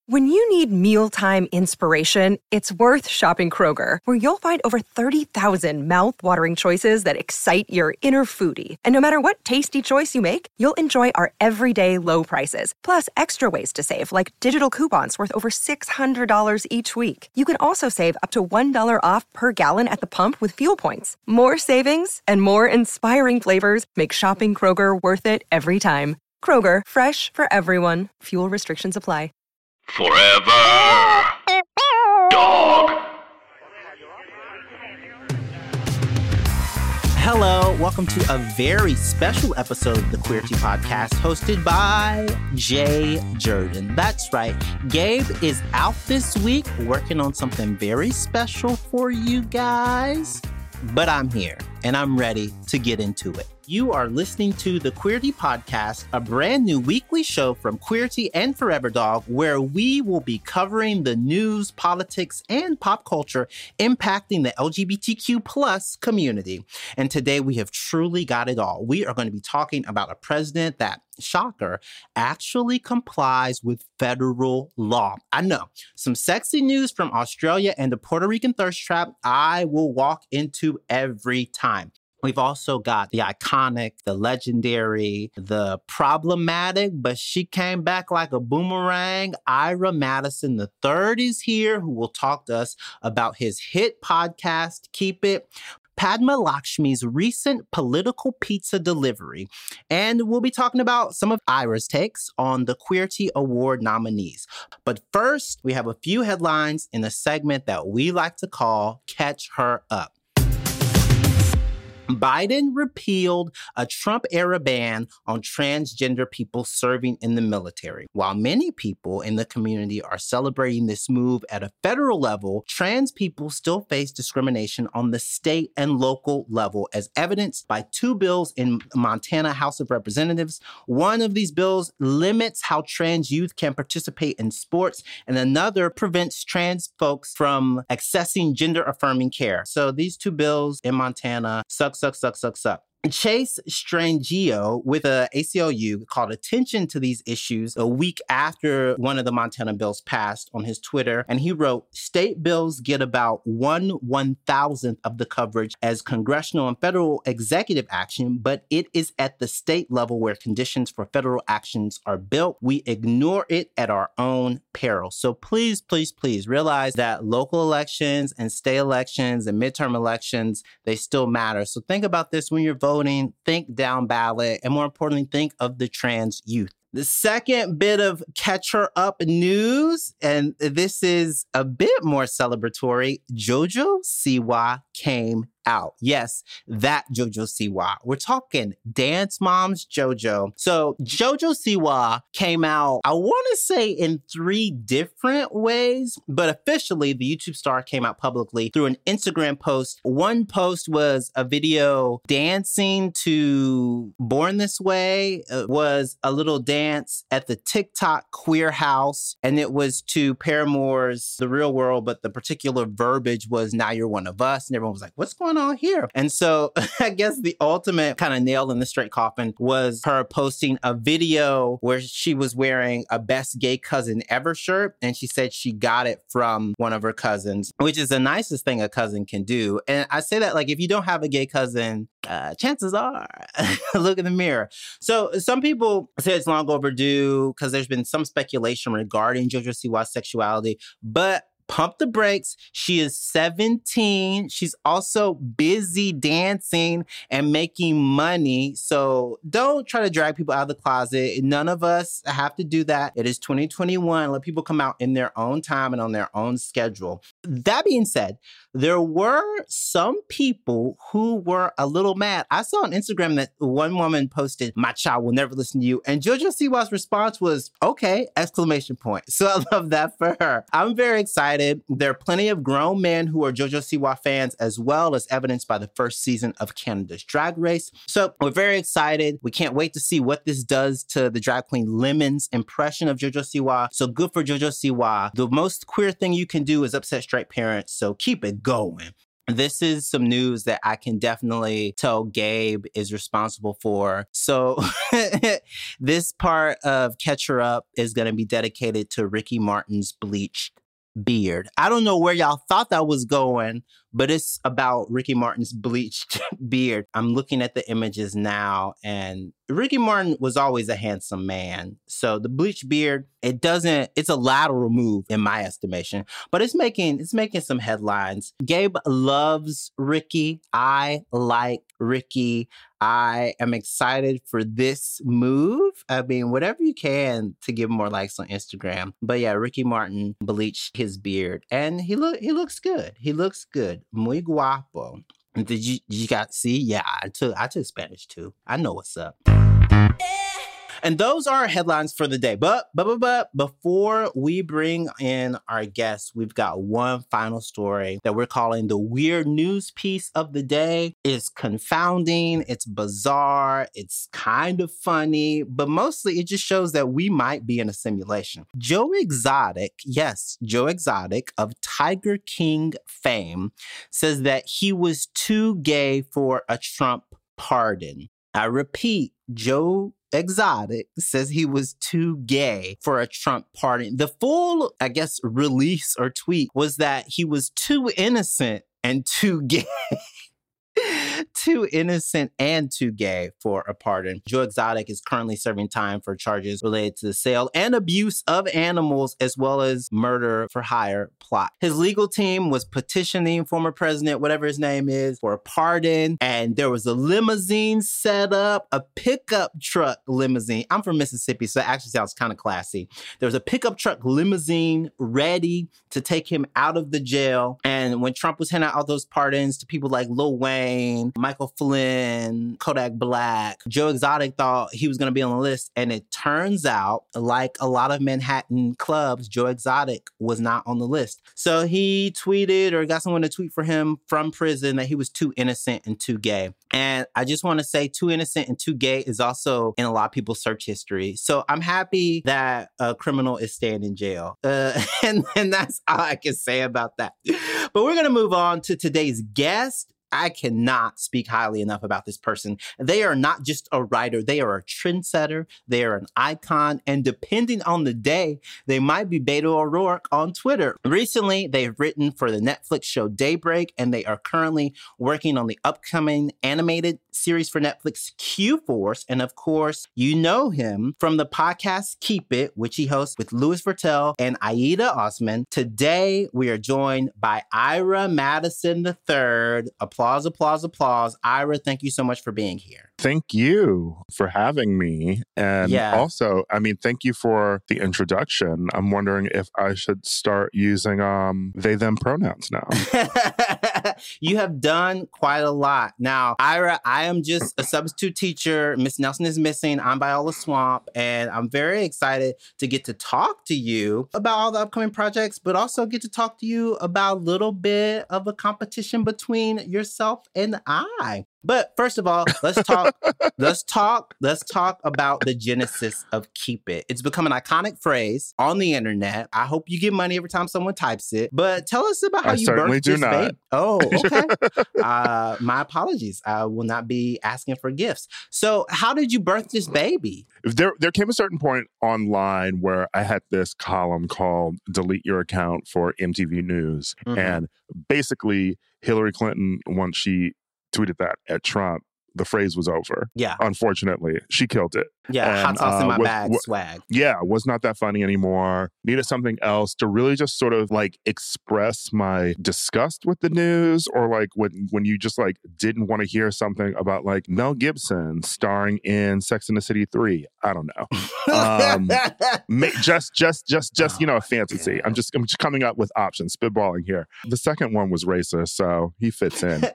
When you need mealtime inspiration, it's worth shopping Kroger, where you'll find over 30,000 mouth-watering choices that excite your inner foodie. And no matter what tasty choice you make, you'll enjoy our everyday low prices, plus extra ways to save, like digital coupons worth over $600 each week. You can also save up to $1 off per gallon at the pump with fuel points. More savings and more inspiring flavors make shopping Kroger worth it every time. Kroger, fresh for everyone. Fuel restrictions apply. Forever Dog. Hello, welcome to a very special episode of the Queer Tea Podcast hosted by Jay Jordan. That's right, Gabe is out this week working on something very special for you guys, but I'm here and I'm ready to get into it. You are listening to the Queer Tea Podcast, a brand new weekly show from Queer Tea and Forever Dog, where we will be covering the news, politics, and pop culture impacting the LGBTQ plus community. And today we have truly got it all. We are going to be talking about a president that, shocker, actually complies with federal law. I know, some sexy news from Australia and the Puerto Rican thirst trap I will walk into every time. We've also got the iconic, the legendary, the problematic, but she came back like a boomerang. Ira Madison III is here, who will talk to us about his hit podcast, Keep It, Padma Lakshmi's recent political pizza delivery, and we'll be talking about some of Ira's takes on the Queer Tea Award nominees. But first, we have a few headlines in a segment that we like to call Catch Her Up. Biden repealed a Trump-era ban on transgender people serving in the military. While many people in the community are celebrating this move at a federal level, trans people still face discrimination on the state and local level, as evidenced by two bills in Montana House of Representatives. One of these bills limits how trans youth can participate in sports, and another prevents trans folks from accessing gender-affirming care. So these two bills in Montana suck. Chase Strangio with the ACLU called attention to these issues a week after one of the Montana bills passed on his Twitter, and he wrote, "State bills get about 1/1000th of the coverage as congressional and federal executive action, but it is at the state level where conditions for federal actions are built. We ignore it at our own peril." So please, please, please realize that local elections and state elections and midterm elections, they still matter. So think about this when you're voting. Think down ballot, and more importantly, think of the trans youth. The second bit of Catch Her Up news, and this is a bit more celebratory, JoJo Siwa came out. Yes, that JoJo Siwa. We're talking Dance Moms JoJo. So JoJo Siwa came out, I want to say in 3 different ways, but officially the YouTube star came out publicly through an Instagram post. One post was a video dancing to Born This Way. It was a little dance at the TikTok Queer House, and it was to Paramore's The Real World, but the particular verbiage was Now You're One of Us, and everyone was like, what's going on here? And so I guess the ultimate kind of nail in the straight coffin was her posting a video where she was wearing a Best Gay Cousin Ever shirt, and she said she got it from one of her cousins, which is the nicest thing a cousin can do. And I say that like, if you don't have a gay cousin, chances are, look in the mirror. So some people say it's long overdue because there's been some speculation regarding JoJo Siwa's sexuality, but pump the brakes. She is 17. She's also busy dancing and making money. So don't try to drag people out of the closet. None of us have to do that. It is 2021. Let people come out in their own time and on their own schedule. That being said, there were some people who were a little mad. I saw on Instagram that one woman posted, "My child will never listen to you." And JoJo Siwa's response was, "Okay!" ! So I love that for her. I'm very excited. There are plenty of grown men who are JoJo Siwa fans, as well as evidenced by the first season of Canada's Drag Race. So we're very excited. We can't wait to see what this does to the drag queen Lemon's impression of JoJo Siwa. So good for JoJo Siwa. The most queer thing you can do is upset straight parents. So keep it going. this is some news that I can definitely tell Gabe is responsible for. So this part of Catch Her Up is going to be dedicated to Ricky Martin's bleached beard. I don't know where y'all thought that was going, but it's about Ricky Martin's bleached beard. I'm looking at the images now, and Ricky Martin was always a handsome man. So the bleached beard, it's a lateral move in my estimation, but it's making some headlines. Gabe loves Ricky. I like Ricky. I am excited for this move. I mean, whatever you can to give more likes on Instagram. But yeah, Ricky Martin bleached his beard, and he looks good. He looks good. Muy guapo. Did you guys see? Yeah, I took Spanish too. I know what's up. And those are our headlines for the day. But before we bring in our guests, we've got one final story that we're calling the weird news piece of the day. It's confounding, it's bizarre, it's kind of funny, but mostly it just shows that we might be in a simulation. Joe Exotic, yes, Joe Exotic of Tiger King fame, says that he was too gay for a Trump pardon. I repeat, Joe Exotic says he was too gay for a Trump pardon. The full, I guess, release or tweet was that he was too innocent and too gay. Too innocent and too gay for a pardon. Joe Exotic is currently serving time for charges related to the sale and abuse of animals, as well as murder for hire plot. His legal team was petitioning former president, whatever his name is, for a pardon. And there was a limousine set up, a pickup truck limousine. I'm from Mississippi, so that actually sounds kind of classy. There was a pickup truck limousine ready to take him out of the jail. And when Trump was handing out all those pardons to people like Lil Wayne, Michael Flynn, Kodak Black, Joe Exotic thought he was going to be on the list. And it turns out, like a lot of Manhattan clubs, Joe Exotic was not on the list. So he tweeted or got someone to tweet for him from prison that he was too innocent and too gay. And I just want to say too innocent and too gay is also in a lot of people's search history. So I'm happy that a criminal is staying in jail. And that's all I can say about that. But we're going to move on to today's guest. I cannot speak highly enough about this person. They are not just a writer. They are a trendsetter. They are an icon. And depending on the day, they might be Beto O'Rourke on Twitter. Recently, they've written for the Netflix show Daybreak, and they are currently working on the upcoming animated series for Netflix, Q-Force. And of course, you know him from the podcast Keep It, which he hosts with Louis Virtel and Aida Osman. Today, we are joined by Ira Madison III. Applause, applause, applause. Ira, thank you so much for being here. Thank you for having me. And also, I mean, thank you for the introduction. I'm wondering if I should start using they, them pronouns now. You have done quite a lot. Now, Ira, I am just a substitute teacher. Miss Nelson is missing. I'm Viola Swamp. And I'm very excited to get to talk to you about all the upcoming projects, but also get to talk to you about a little bit of a competition between yourself and I. But first of all, let's talk about the genesis of Keep It. It's become an iconic phrase on the internet. I hope you get money every time someone types it. But tell us about how you birthed this baby. Oh, okay. My apologies. I will not be asking for gifts. So how did you birth this baby? There came a certain point online where I had this column called Delete Your Account for MTV News. Mm-hmm. And basically, Hillary Clinton, once she tweeted that at Trump, the phrase was over. Yeah. Unfortunately, she killed it. Yeah, hot sauce in my bag swag. Yeah, was not that funny anymore. Needed something else to really just sort of like express my disgust with the news, or like when you just like didn't want to hear something about like Mel Gibson starring in Sex and the City 3. I don't know. Just you know, a fantasy. I'm just coming up with options, spitballing here. The second one was racist, so he fits in.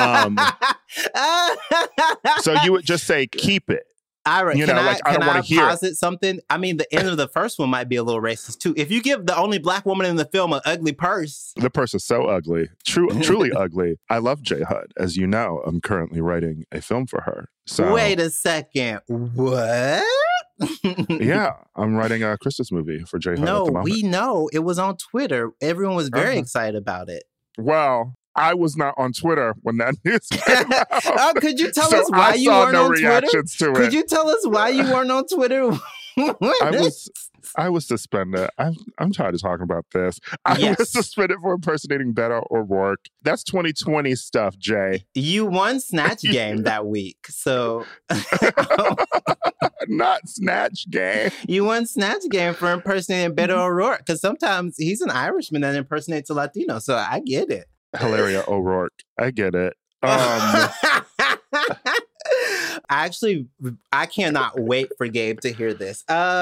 So you would just say, keep it. Ira, can I posit something? I mean, the end of the first one might be a little racist, too. If you give the only black woman in the film an ugly purse. The purse is so ugly. Truly ugly. I love J. Hud. As you know, I'm currently writing a film for her. So wait a second. What? Yeah, I'm writing a Christmas movie for J. Hud. No, we know. It was on Twitter. Everyone was very excited about it. Well, I was not on Twitter when that news came out. Could you tell us why you weren't on reactions Twitter? To it. Could you tell us why you weren't on Twitter? I was suspended. I'm tired of talking about this. I was suspended for impersonating Beto O'Rourke. That's 2020 stuff, Jay. You won Snatch Game that week, so... Not Snatch Game. You won Snatch Game for impersonating Beto O'Rourke, because sometimes he's an Irishman that impersonates a Latino, so I get it. Hilaria O'Rourke. I get it. Actually, I cannot wait for Gabe to hear this.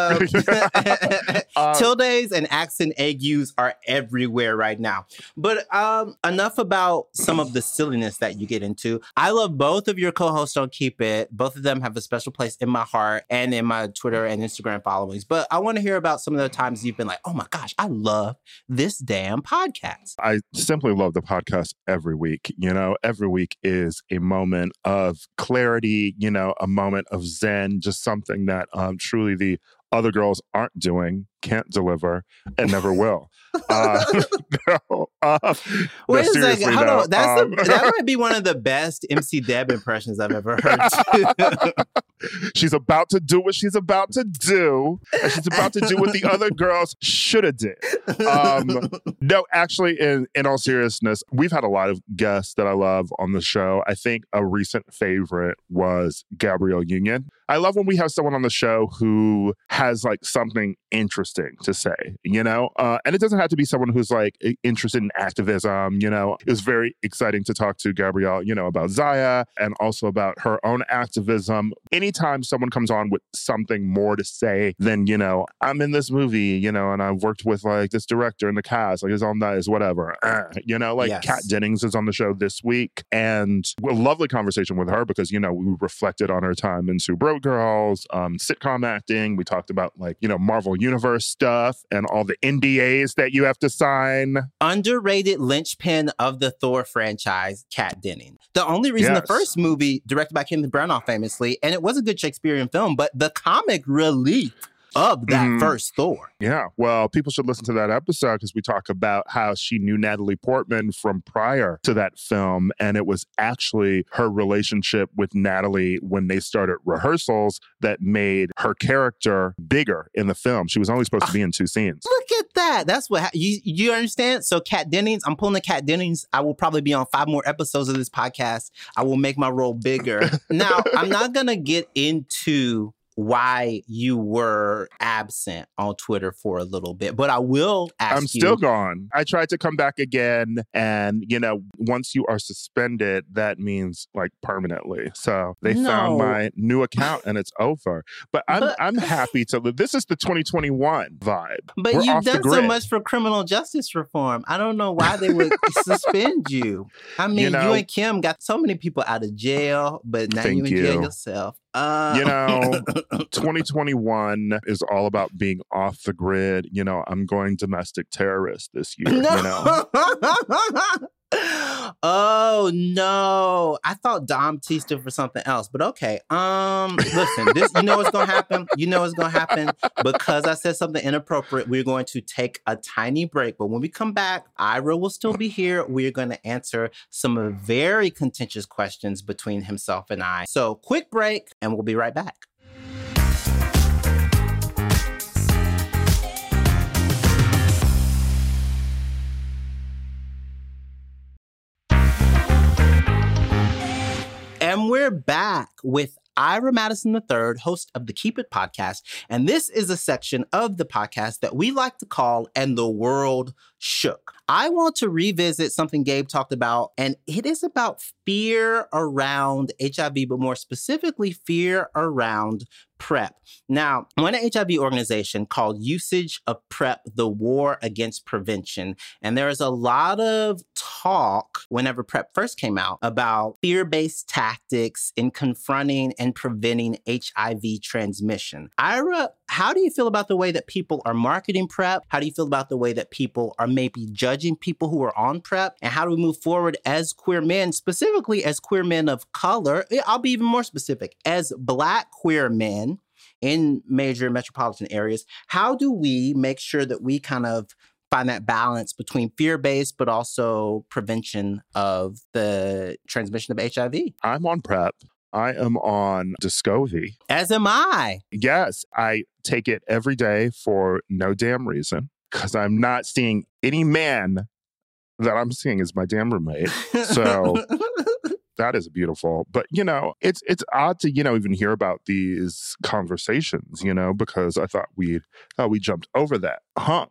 Tildes and accent agues are everywhere right now. But enough about some of the silliness that you get into. I love both of your co-hosts on Keep It. Both of them have a special place in my heart and in my Twitter and Instagram followings. But I want to hear about some of the times you've been like, oh my gosh, I love this damn podcast. I simply love the podcast every week. You know, every week is a moment of clarity, you know, a moment of zen, just something that truly the other girls aren't doing, can't deliver, and never will. Wait a second. Hold on. That might be one of the best MC Deb impressions I've ever heard. She's about to do what she's about to do, and she's about to do what the other girls should have did. No, actually, in all seriousness, we've had a lot of guests that I love on the show. I think a recent favorite was Gabrielle Union. I love when we have someone on the show who has like something interesting to say, you know? And it doesn't have to be someone who's like interested in activism, you know? It was very exciting to talk to Gabrielle, you know, about Zaya and also about her own activism. Anytime someone comes on with something more to say than, you know, I'm in this movie, you know, and I've worked with like this director in the cast, like it's all nice, whatever. You know, like Kat Dennings is on the show this week. And a lovely conversation with her because, you know, we reflected on her time in Two Broke Girls, sitcom acting. We talked about like, you know, Marvel Universe stuff and all the NDAs that you have to sign. Underrated linchpin of the Thor franchise, Kat Dennings. The only reason the first movie, directed by Kenneth Branagh famously, and it was a good Shakespearean film, but the comic relief of that first Thor. Yeah, well, people should listen to that episode because we talk about how she knew Natalie Portman from prior to that film. And it was actually her relationship with Natalie when they started rehearsals that made her character bigger in the film. She was only supposed to be in 2 scenes. Look at that. That's what you understand? So Kat Dennings, I'm pulling the Kat Dennings. I will probably be on 5 more episodes of this podcast. I will make my role bigger. Now, I'm not going to get into why you were absent on Twitter for a little bit, but I will ask you. I'm still gone. I tried to come back again, and, you know, once you are suspended, that means like permanently. So they found my new account and it's over. But I'm happy to live. This is the 2021 vibe. But you've done so much for criminal justice reform. I don't know why they would suspend you. I mean, you and Kim got so many people out of jail, but now you're in jail yourself. You know, 2021 is all about being off the grid. You know, I'm going domestic terrorist this year, you know. Oh, no. I thought Dom T stood for something else, but okay. Listen, you know what's going to happen? You know what's going to happen? Because I said something inappropriate, we're going to take a tiny break. But when we come back, Ira will still be here. We're going to answer some very contentious questions between himself and I. So quick break, and we'll be right back. And we're back with Ira Madison III, host of the Keep It podcast. And this is a section of the podcast that we like to call And the World Shook. I want to revisit something Gabe talked about, and it is about fear around HIV, but more specifically, fear around PrEP. Now, one HIV organization called Usage of PrEP, the War Against Prevention. And there is a lot of talk whenever PrEP first came out about fear-based tactics in confronting and preventing HIV transmission. Ira, how do you feel about the way that people are marketing PrEP? How do you feel about the way that people are maybe judging people who are on PrEP? And how do we move forward as queer men, specifically as queer men of color? I'll be even more specific. As Black queer men in major metropolitan areas, how do we make sure that we kind of find that balance between fear-based but also prevention of the transmission of HIV. I'm on PrEP. I am on Descovy. As am I. Yes, I take it every day for no damn reason because I'm not seeing any man that I'm seeing as my damn roommate. So that is beautiful. But, it's odd to, even hear about these conversations, because I thought we jumped over that hump,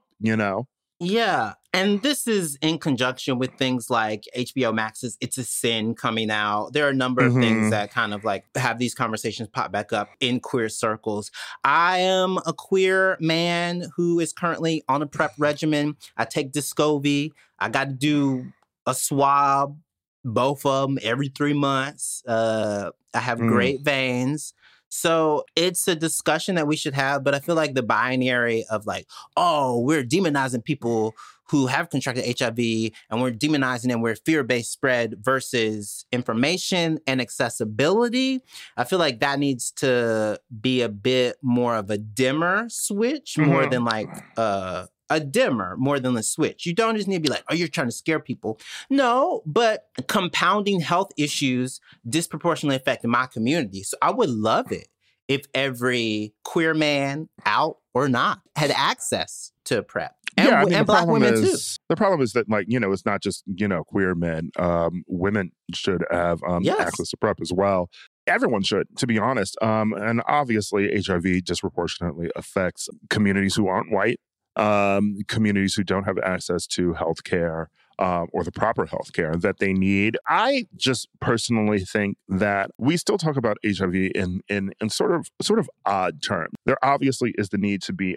Yeah. And this is in conjunction with things like HBO Max's It's a Sin coming out. There are a number of things that kind of like have these conversations pop back up in queer circles. I am a queer man who is currently on a PrEP regimen. I take Descovy. I got to do a swab, both of them every 3 months. I have great veins. So it's a discussion that we should have, but I feel like the binary of like, oh, we're demonizing people who have contracted HIV and we're demonizing and we're fear-based spread versus information and accessibility. I feel like that needs to be a bit more of a dimmer switch, more than like a dimmer more than a switch. You don't just need to be like, oh, you're trying to scare people. No, but compounding health issues disproportionately affecting my community. So I would love it if every queer man, out or not, had access to PrEP. And Black women too. The problem is that, like, it's not just, queer men. Women should have access to PrEP as well. Everyone should, to be honest. And obviously, HIV disproportionately affects communities who aren't white. Communities who don't have access to healthcare or the proper healthcare that they need. I just personally think that we still talk about HIV in sort of odd terms. There obviously is the need to be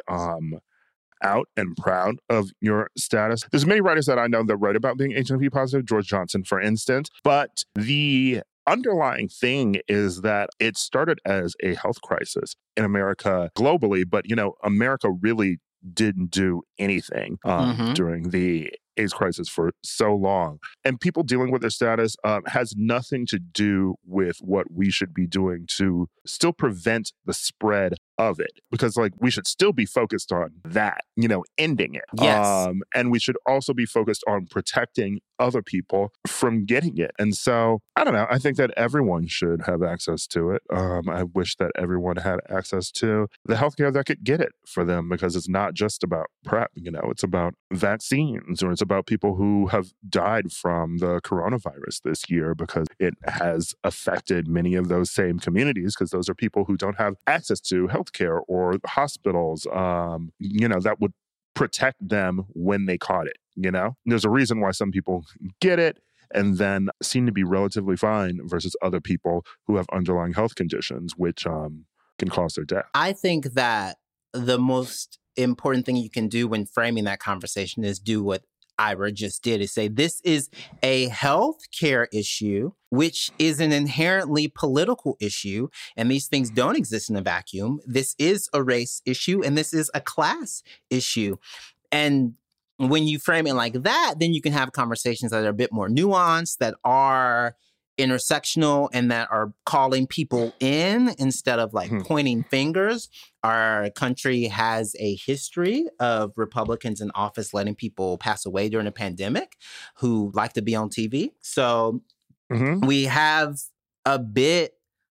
out and proud of your status. There's many writers that I know that write about being HIV positive, George Johnson, for instance, but the underlying thing is that it started as a health crisis in America globally, but, America really didn't do anything during the AIDS crisis for so long. And people dealing with their status has nothing to do with what we should be doing to still prevent the spread of it. Because, like, we should still be focused on that, ending it. Yes. And we should also be focused on protecting other people from getting it. And so, I don't know, I think that everyone should have access to it. I wish that everyone had access to the healthcare that could get it for them, because it's not just about PrEP, it's about vaccines, or it's about people who have died from the coronavirus this year because it has affected many of those same communities, because those are people who don't have access to healthcare or hospitals, that would protect them when they caught it, There's a reason why some people get it and then seem to be relatively fine versus other people who have underlying health conditions, which can cause their death. I think that the most important thing you can do when framing that conversation is do what Ira just did, is say this is a health care issue, which is an inherently political issue, and these things don't exist in a vacuum. This is a race issue, and this is a class issue. And when you frame it like that, then you can have conversations that are a bit more nuanced, that are intersectional, and that are calling people in instead of like pointing fingers. Our country has a history of Republicans in office letting people pass away during a pandemic who like to be on TV. So we have a bit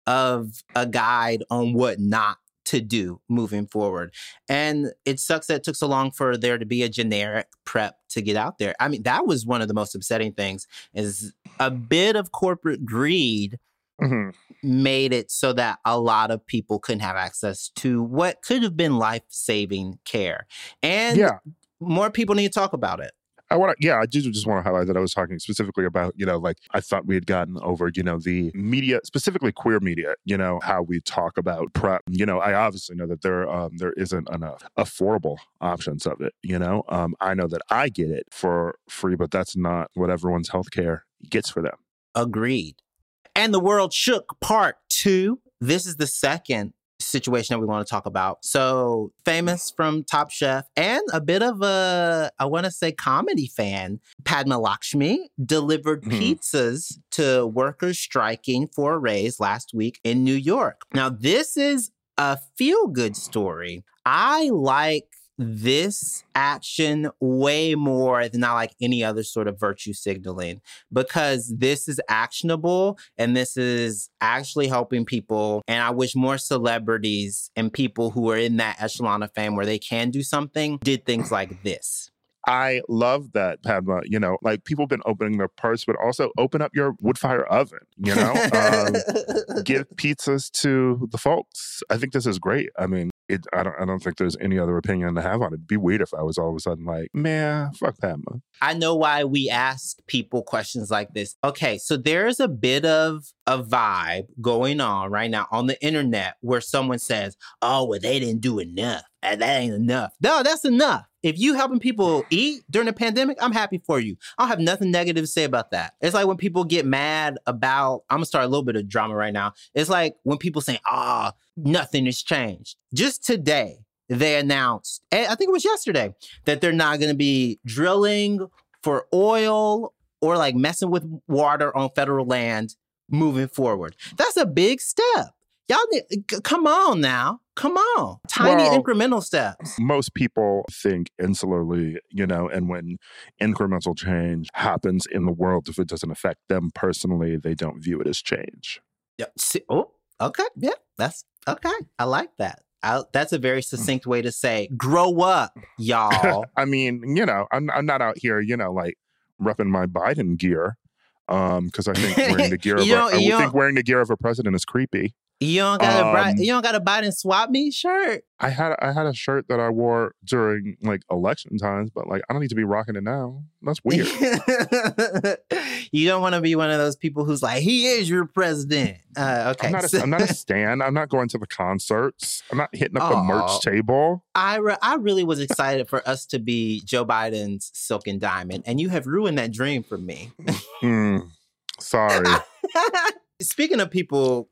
of a guide on what not to do moving forward. And it sucks that it took so long for there to be a generic PrEP to get out there. I mean, that was one of the most upsetting things, is a bit of corporate greed made it so that a lot of people couldn't have access to what could have been life-saving care. And more people need to talk about it. I do just want to highlight that I was talking specifically about, I thought we had gotten over, the media, specifically queer media, how we talk about PrEP. I obviously know that there isn't enough affordable options of it, I know that I get it for free, but that's not what everyone's healthcare gets for them. Agreed. And the World Shook Part 2. This is the second situation that we want to talk about. So Famous from Top Chef and a bit of a, I want to say, comedy fan, Padma Lakshmi, delivered pizzas to workers striking for a raise last week in New York. Now, this is a feel-good story. I like this action way more than I like any other sort of virtue signaling, because this is actionable and this is actually helping people. And I wish more celebrities and people who are in that echelon of fame where they can do something did things like this. I love that, Padma. You know, like people have been opening their purse, but also open up your wood fire oven, you know? Give pizzas to the folks. I think this is great. I mean, I don't think there's any other opinion to have on it. It'd be weird if I was all of a sudden like, man, fuck Padma. I know why we ask people questions like this. Okay, so there's a bit of a vibe going on right now on the internet where someone says, oh, well, they didn't do enough. And that ain't enough. No, that's enough. If you helping people eat during the pandemic, I'm happy for you. I don't have nothing negative to say about that. It's like when people get mad about, I'm going to start a little bit of drama right now. It's like when people say, nothing has changed. Just today, they announced, and I think it was yesterday, that they're not going to be drilling for oil or like messing with water on federal land moving forward. That's a big step. Y'all, come on now. Come on. Tiny incremental steps. Most people think insularly, you know, and when incremental change happens in the world, if it doesn't affect them personally, they don't view it as change. Yeah. Okay. Yeah, that's okay. I like that. That's a very succinct way to say, grow up, y'all. I mean, you know, I'm not out here, you know, like repping my Biden gear because I think wearing the gear of a president is creepy. You don't got a Biden swap meet shirt? I had a shirt that I wore during like election times, but like I don't need to be rocking it now. That's weird. You don't want to be one of those people who's like, he is your president. Okay. I'm not a stan. I'm not going to the concerts. I'm not hitting up the merch table. I really was excited for us to be Joe Biden's Silk and Diamond, and you have ruined that dream for me. Sorry. Speaking of people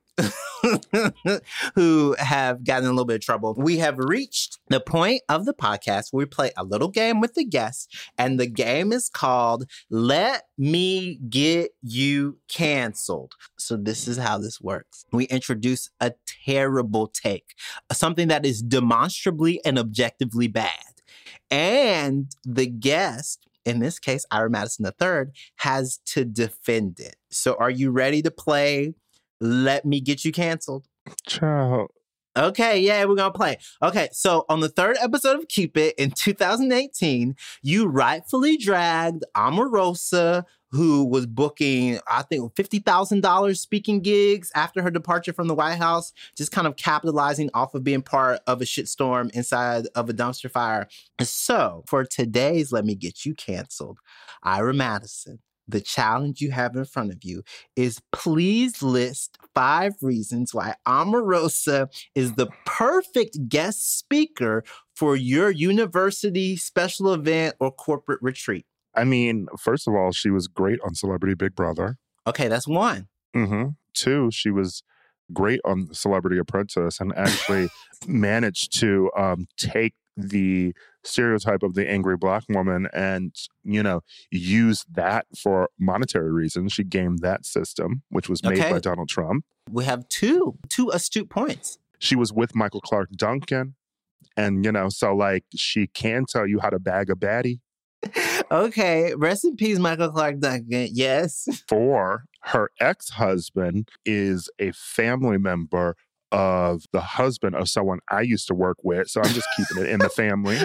who have gotten in a little bit of trouble, we have reached the point of the podcast where we play a little game with the guests, and the game is called Let Me Get You Canceled. So this is how this works. We introduce a terrible take, something that is demonstrably and objectively bad, and the guest, in this case, Ira Madison III, has to defend it. So are you ready to play Let Me Get You Canceled? Ciao. Okay, yeah, we're going to play. Okay, so on the third episode of Keep It in 2018, you rightfully dragged Omarosa, who was booking, I think, $50,000 speaking gigs after her departure from the White House, just kind of capitalizing off of being part of a shitstorm inside of a dumpster fire. And so for today's Let Me Get You Canceled, Ira Madison, the challenge you have in front of you is please list 5 reasons why Omarosa is the perfect guest speaker for your university special event or corporate retreat. I mean, first of all, she was great on Celebrity Big Brother. Okay, that's 1. 2, she was great on Celebrity Apprentice and actually managed to take the stereotype of the angry Black woman and, you know, use that for monetary reasons. She gamed that system, which was made by Donald Trump. We have two astute points. She was with Michael Clark Duncan. And, you know, so like she can tell you how to bag a baddie. Okay, rest in peace, Michael Clark Duncan. Yes. 4, her ex-husband is a family member of the husband of someone I used to work with. So I'm just keeping it in the family.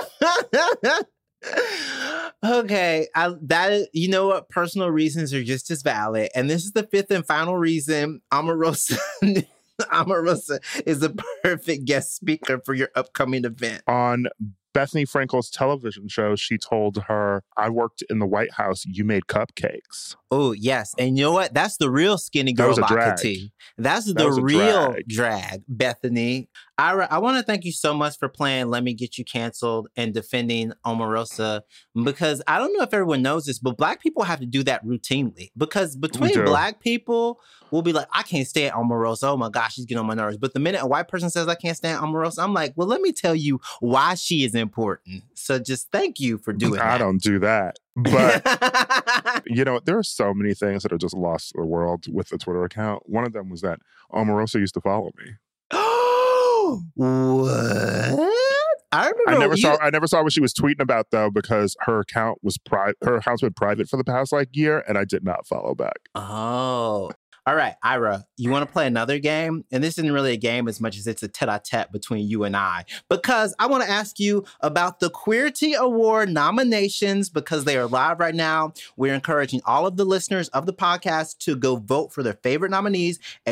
Okay, you know what? Personal reasons are just as valid. And this is the 5th and final reason Omarosa is a perfect guest speaker for your upcoming event. On Bethany Frankel's television show, she told her, I worked in the White House. You made cupcakes. Oh, yes. And you know what? That's the real skinny girl vodka tea. That's the real drag, Bethany. Ira, I want to thank you so much for playing Let Me Get You Canceled and defending Omarosa, because I don't know if everyone knows this, but Black people have to do that routinely. Because between Black people, we'll be like, I can't stand Omarosa. Oh my gosh, she's getting on my nerves. But the minute a white person says I can't stand Omarosa, I'm like, well, let me tell you why she is important. So just thank you for doing that. I don't do that. But, you know, there are so many things that are just lost to the world with the Twitter account. One of them was that Omarosa used to follow me. What? I remember I never saw what she was tweeting about though, because her account was her account's been private for the past year, and I did not follow back. Oh. All right, Ira, you want to play another game? And this isn't really a game as much as it's a tete-a-tete between you and I, because I want to ask you about the Queerty Award nominations, because they are live right now. We're encouraging all of the listeners of the podcast to go vote for their favorite nominees at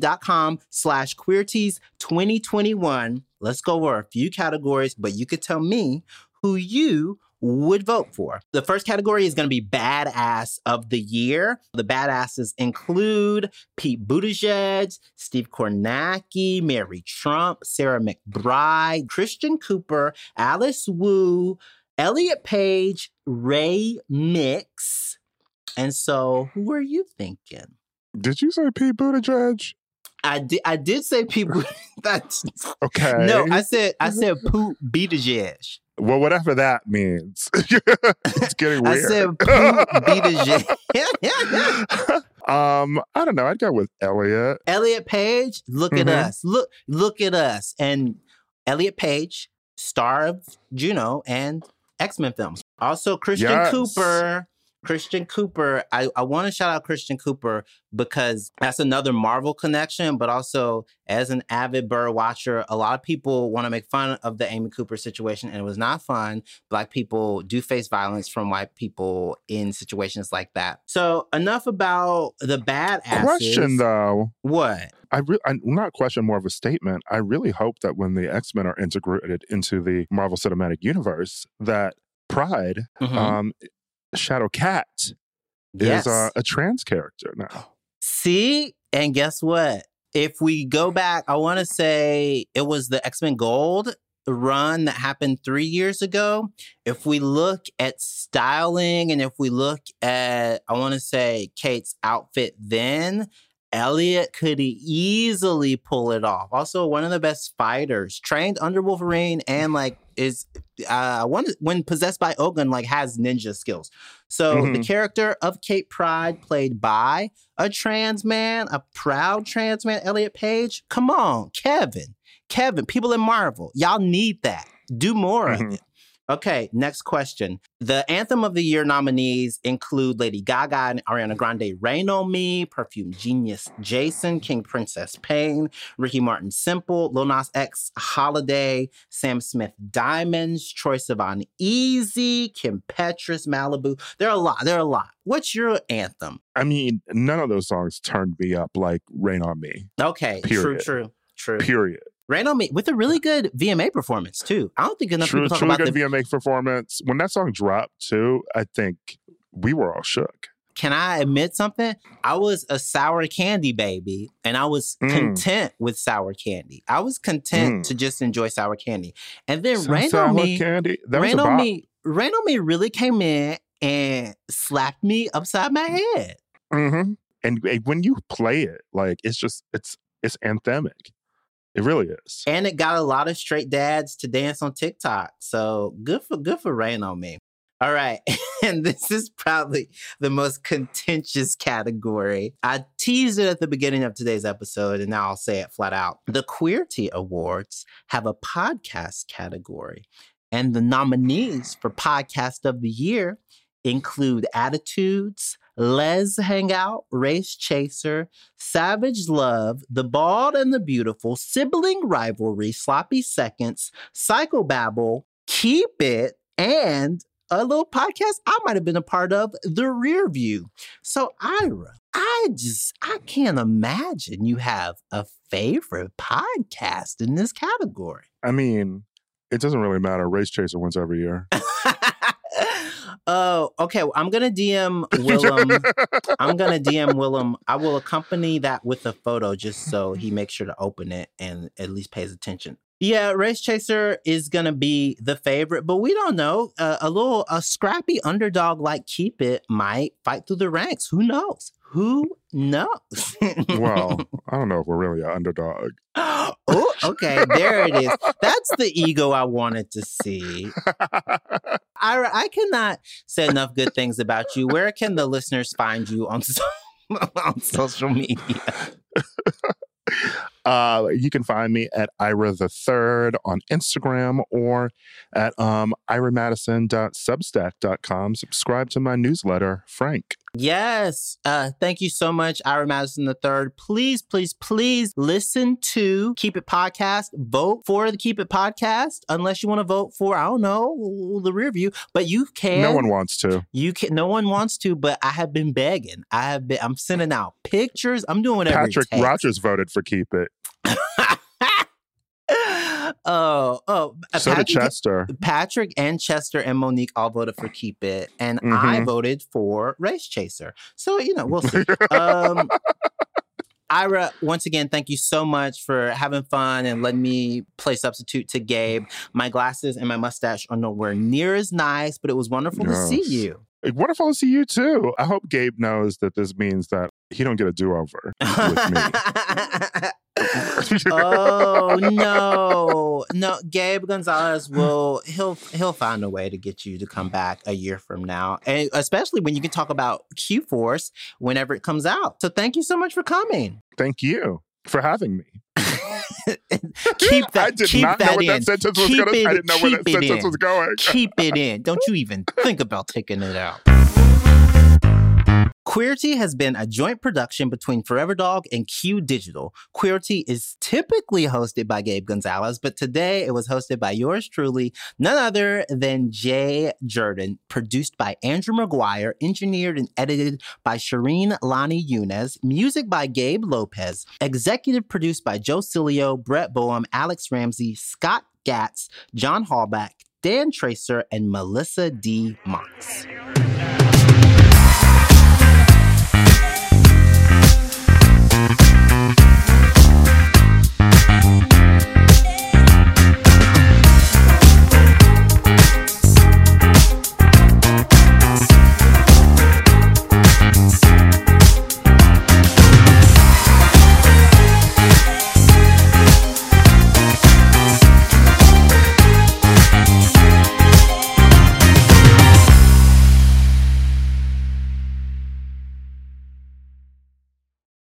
queerty.com/queerties2021. Let's go over a few categories, but you could tell me who you would vote for. The first category is going to be Badass of the Year. The badasses include Pete Buttigieg, Steve Kornacki, Mary Trump, Sarah McBride, Christian Cooper, Alice Wu, Elliot Page, Ray Mix. And so, who are you thinking? Did you say Pete Buttigieg? I did say Pete Buttigieg. Okay. No, I said Poot Buttigieg. Well, whatever that means. It's getting weird. I said Poot Buttigieg. I don't know. I'd go with Elliot. Elliot Page, look at us. Look at us. And Elliot Page, star of Juno and X-Men films. Also, Christian Cooper. Christian Cooper, I want to shout out Christian Cooper because that's another Marvel connection, but also as an avid Burr watcher, a lot of people want to make fun of the Amy Cooper situation, and it was not fun. Black people do face violence from white people in situations like that. So enough about the badasses. Question though. What? Not question, more of a statement. I really hope that when the X-Men are integrated into the Marvel Cinematic Universe, that Pride, Shadow Cat is a trans character now. See? And guess what? If we go back, I want to say it was the X-Men Gold run that happened 3 years ago. If we look at styling and if we look at, I want to say, Kate's outfit then, Elliot could easily pull it off. Also, one of the best fighters, trained under Wolverine, and when possessed by Ogun, has ninja skills. So the character of Kate Pride, played by a trans man, a proud trans man, Elliot Page. Come on, Kevin, people in Marvel, y'all need that. Do more of it. Okay, next question. The Anthem of the Year nominees include Lady Gaga and Ariana Grande, Rain on Me, Perfume Genius Jason, King Princess Pain, Ricky Martin Simple, Lil Nas X Holiday, Sam Smith Diamonds, Troye Sivan Easy, Kim Petras Malibu. There are a lot. What's your anthem? I mean, none of those songs turned me up like Rain on Me. Okay, period. True. Period. Rain on Me, with a really good VMA performance, too. I don't think enough people talk about the VMA performance. When that song dropped, too, I think we were all shook. Can I admit something? I was a Sour Candy baby, and I was content with Sour Candy. I was content to just enjoy Sour Candy. And then Rain on Me really came in and slapped me upside my head. And when you play it, it's anthemic. It really is. And it got a lot of straight dads to dance on TikTok. So good for Rain on Me. All right. And this is probably the most contentious category. I teased it at the beginning of today's episode, and now I'll say it flat out. The Queerty Awards have a podcast category, and the nominees for Podcast of the Year include Attitudes, Les Hangout, Race Chaser, Savage Love, The Bald and the Beautiful, Sibling Rivalry, Sloppy Seconds, Psychobabble, Keep It, and a little podcast I might have been a part of, The Rear View. So, Ira, I can't imagine you have a favorite podcast in this category. I mean, it doesn't really matter. Race Chaser wins every year. Oh, okay. Well, I'm going to DM Willem. I will accompany that with a photo just so he makes sure to open it and at least pays attention. Yeah, Race Chaser is going to be the favorite, but we don't know. A scrappy underdog like Keep It might fight through the ranks. Who knows? Well, I don't know if we're really an underdog. Oh, okay. There it is. That's the ego I wanted to see. I cannot say enough good things about you. Where can the listeners find you on social media? You can find me at Ira the Third on Instagram or at iramadison.substack.com. Subscribe to my newsletter, Frank. Yes. Thank you so much, Ira Madison III. Please, please, please listen to Keep It Podcast. Vote for the Keep It Podcast, unless you want to vote for, I don't know, the rear view. But you can. No one wants to. You can. No one wants to, but I have been begging. I'm sending out pictures. I'm doing whatever Patrick it takes. Rogers voted for Keep It. So did Chester. Patrick and Chester and Monique all voted for Keep It, and I voted for Race Chaser. So, we'll see. Ira, once again, thank you so much for having fun and letting me play substitute to Gabe. My glasses and my mustache are nowhere near as nice, but it was wonderful to see you. Wonderful to see you, too. I hope Gabe knows that this means that he don't get a do-over with me. Oh, no, Gabe Gonzalez he'll find a way to get you to come back a year from now, and especially when you can talk about Q-Force whenever it comes out. So thank you so much for coming. Thank you for having me. Keep that. I did not know what that sentence was going. I didn't know where that sentence was going. Keep it in. Don't you even think about taking it out. Queerty has been a joint production between Forever Dog and Q Digital. Queerty is typically hosted by Gabe Gonzalez, but today it was hosted by yours truly, none other than Jay Jordan, produced by Andrew McGuire, engineered and edited by Shireen Lani Younes, music by Gabe Lopez, executive produced by Joe Cilio, Brett Boehm, Alex Ramsey, Scott Gatz, John Hallback, Dan Tracer, and Melissa D. Mox.